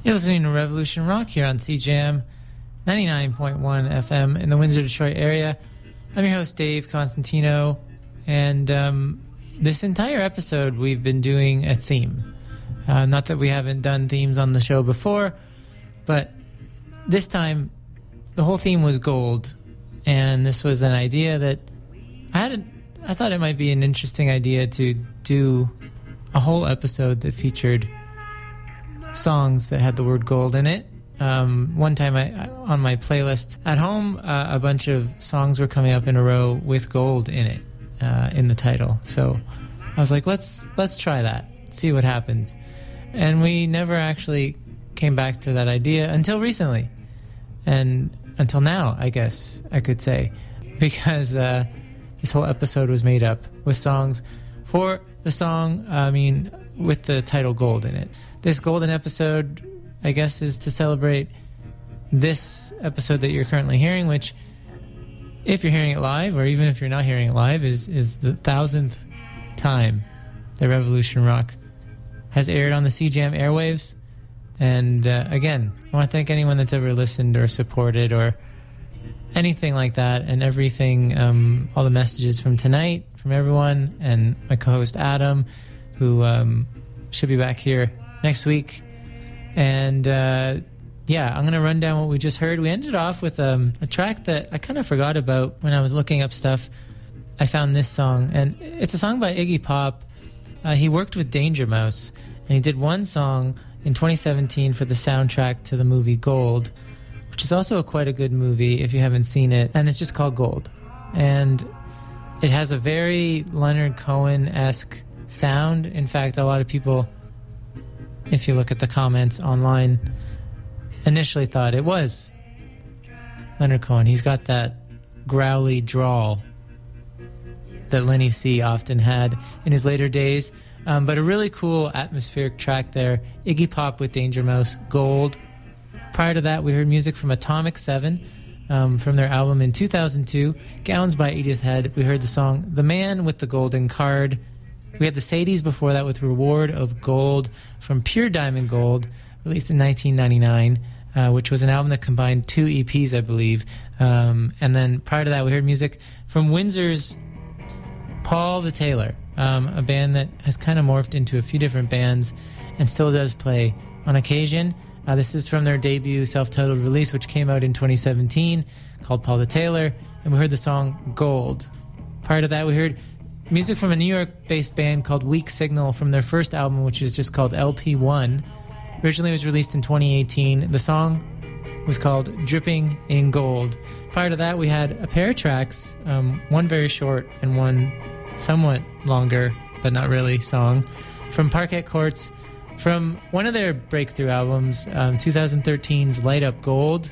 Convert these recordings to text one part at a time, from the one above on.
You're listening to Revolution Rock here on CJAM 99.1 FM in the Windsor, Detroit area. I'm your host, Dave Constantino, and this entire episode we've been doing a theme. Not that we haven't done themes on the show before, but this time the whole theme was gold, and this was an idea that I thought it might be an interesting idea to do a whole episode that featured songs that had the word gold in it. One time on my playlist at home, a bunch of songs were coming up in a row with gold in it, in the title. So I was like, let's try that, see what happens. And we never actually came back to that idea until recently. And until now, I guess I could say, because this whole episode was made up with songs for the song, with the title Gold in it. This golden episode, I guess, is to celebrate this episode that you're currently hearing, which, if you're hearing it live, or even if you're not hearing it live, is the 1,000th time that Revolution Rock has aired on the CJAM airwaves. And again, I want to thank anyone that's ever listened or supported or anything like that, and everything, all the messages from tonight, from everyone, and my co-host Adam, who should be back here next week. And I'm going to run down what we just heard. We ended off with a track that I kind of forgot about when I was looking up stuff. I found this song, and it's a song by Iggy Pop. He worked with Danger Mouse, and he did one song in 2017 for the soundtrack to the movie Gold, which is also quite a good movie if you haven't seen it, and it's just called Gold. And it has a very Leonard Cohen-esque sound. In fact, a lot of people, if you look at the comments online, initially thought it was Leonard Cohen. He's got that growly drawl that Lenny C often had in his later days. But a really cool atmospheric track there. Iggy Pop with Danger Mouse, Gold. Prior to that, we heard music from Atomic 7 from their album in 2002, Gowns by Edith Head. We heard the song The Man with the Golden Card. We had the Sadies before that with Reward of Gold from Pure Diamond Gold, released in 1999, which was an album that combined 2 EPs, I believe. And then prior to that, we heard music from Windsor's Paul the Tailor, a band that has kind of morphed into a few different bands and still does play on occasion. This is from their debut self-titled release, which came out in 2017, called Paul the Tailor, and we heard the song Gold. Prior to that, we heard music from a New York-based band called Weak Signal from their first album, which is just called LP1. Originally, it was released in 2018. The song was called Dripping in Gold. Prior to that, we had a pair of tracks, one very short and one somewhat longer, but not really, song, from Parquet Courts, from one of their breakthrough albums, 2013's Light Up Gold.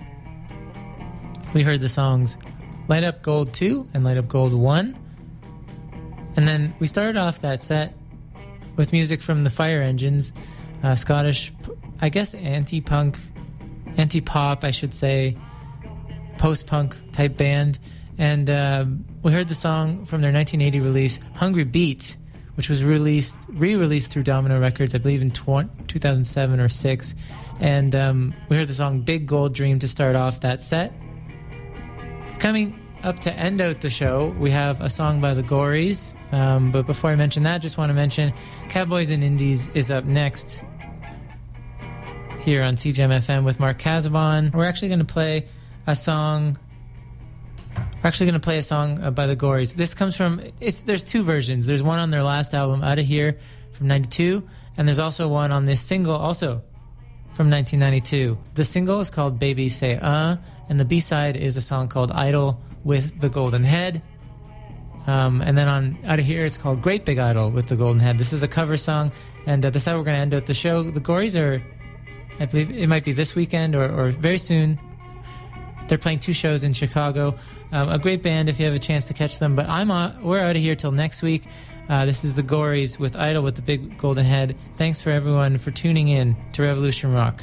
We heard the songs Light Up Gold 2 and Light Up Gold 1. And then we started off that set with music from the Fire Engines, Scottish, I guess anti-punk, anti-pop, I should say, post-punk type band. And we heard the song from their 1980 release, Hungry Beat, which was re-released through Domino Records, I believe in 2007 or 6. And we heard the song Big Gold Dream to start off that set. Coming up to end out the show, we have a song by the Gories. But before I mention that, just want to mention Cowboys and Indies is up next here on CJAM FM with Mark Casabon. We're actually going to play a song by the Gories. This comes from, there's 2 versions. There's one on their last album, Outta Here, from 92, and there's also one on this single, also from 1992. The single is called Baby Say and the B-side is a song called Idol with the Golden Head. And then on Outta Here, it's called Great Big Idol with the Golden Head. This is a cover song, and this is how we're going to end out the show. The Gories are, I believe it might be this weekend or very soon. They're playing 2 shows in Chicago. A great band if you have a chance to catch them. But we're out of here till next week. This is the Gories with Idol with the Big Golden Head. Thanks for everyone for tuning in to Revolution Rock.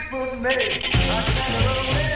for me. I can't